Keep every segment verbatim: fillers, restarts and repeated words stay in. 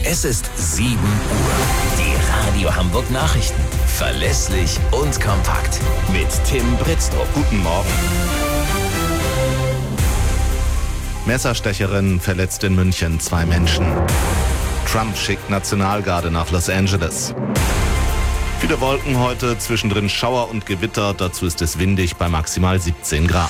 Es ist sieben Uhr. Die Radio Hamburg Nachrichten. Verlässlich und kompakt. Mit Tim Britztrup. Guten Morgen. Messerstecherin verletzt in München zwei Menschen. Trump schickt Nationalgarde nach Los Angeles. Viele Wolken heute, zwischendrin Schauer und Gewitter. Dazu ist es windig bei maximal siebzehn Grad.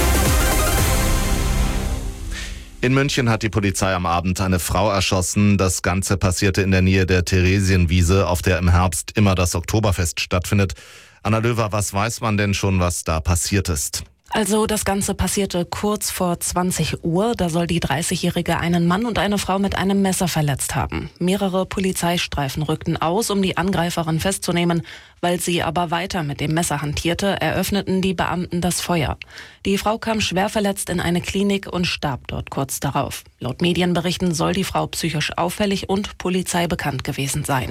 In München hat die Polizei am Abend eine Frau erschossen. Das Ganze passierte in der Nähe der Theresienwiese, auf der im Herbst immer das Oktoberfest stattfindet. Anna Löwer, was weiß man denn schon, was da passiert ist? Also das Ganze passierte kurz vor zwanzig Uhr. Da soll die dreißigjährige einen Mann und eine Frau mit einem Messer verletzt haben. Mehrere Polizeistreifen rückten aus, um die Angreiferin festzunehmen. Weil sie aber weiter mit dem Messer hantierte, eröffneten die Beamten das Feuer. Die Frau kam schwer verletzt in eine Klinik und starb dort kurz darauf. Laut Medienberichten soll die Frau psychisch auffällig und Polizei bekannt gewesen sein.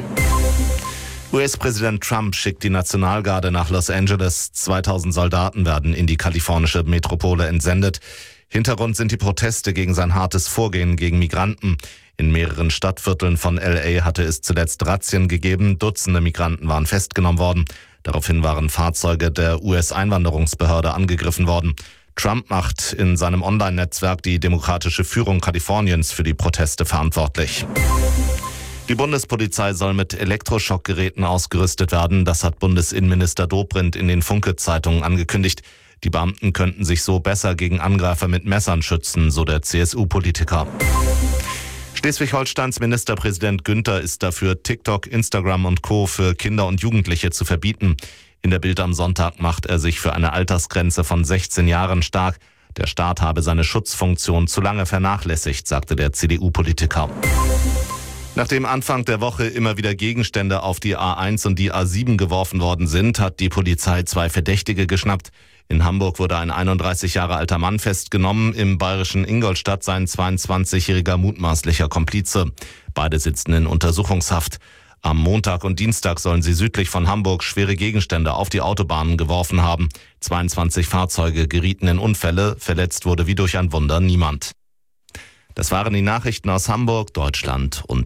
U S-Präsident Trump schickt die Nationalgarde nach Los Angeles. zweitausend Soldaten werden in die kalifornische Metropole entsendet. Hintergrund sind die Proteste gegen sein hartes Vorgehen gegen Migranten. In mehreren Stadtvierteln von L A hatte es zuletzt Razzien gegeben. Dutzende Migranten waren festgenommen worden. Daraufhin waren Fahrzeuge der U S-Einwanderungsbehörde angegriffen worden. Trump macht in seinem Online-Netzwerk die demokratische Führung Kaliforniens für die Proteste verantwortlich. Die Bundespolizei soll mit Elektroschockgeräten ausgerüstet werden. Das hat Bundesinnenminister Dobrindt in den Funke-Zeitungen angekündigt. Die Beamten könnten sich so besser gegen Angreifer mit Messern schützen, so der C S U-Politiker. Schleswig-Holsteins Ministerpräsident Günther ist dafür, TikTok, Instagram und Co. für Kinder und Jugendliche zu verbieten. In der Bild am Sonntag macht er sich für eine Altersgrenze von sechzehn Jahren stark. Der Staat habe seine Schutzfunktion zu lange vernachlässigt, sagte der C D U-Politiker. Nachdem Anfang der Woche immer wieder Gegenstände auf die A eins und die A sieben geworfen worden sind, hat die Polizei zwei Verdächtige geschnappt. In Hamburg wurde ein einunddreißig Jahre alter Mann festgenommen. Im bayerischen Ingolstadt sein zweiundzwanzigjähriger mutmaßlicher Komplize. Beide sitzen in Untersuchungshaft. Am Montag und Dienstag sollen sie südlich von Hamburg schwere Gegenstände auf die Autobahnen geworfen haben. zweiundzwanzig Fahrzeuge gerieten in Unfälle. Verletzt wurde wie durch ein Wunder niemand. Das waren die Nachrichten aus Hamburg, Deutschland und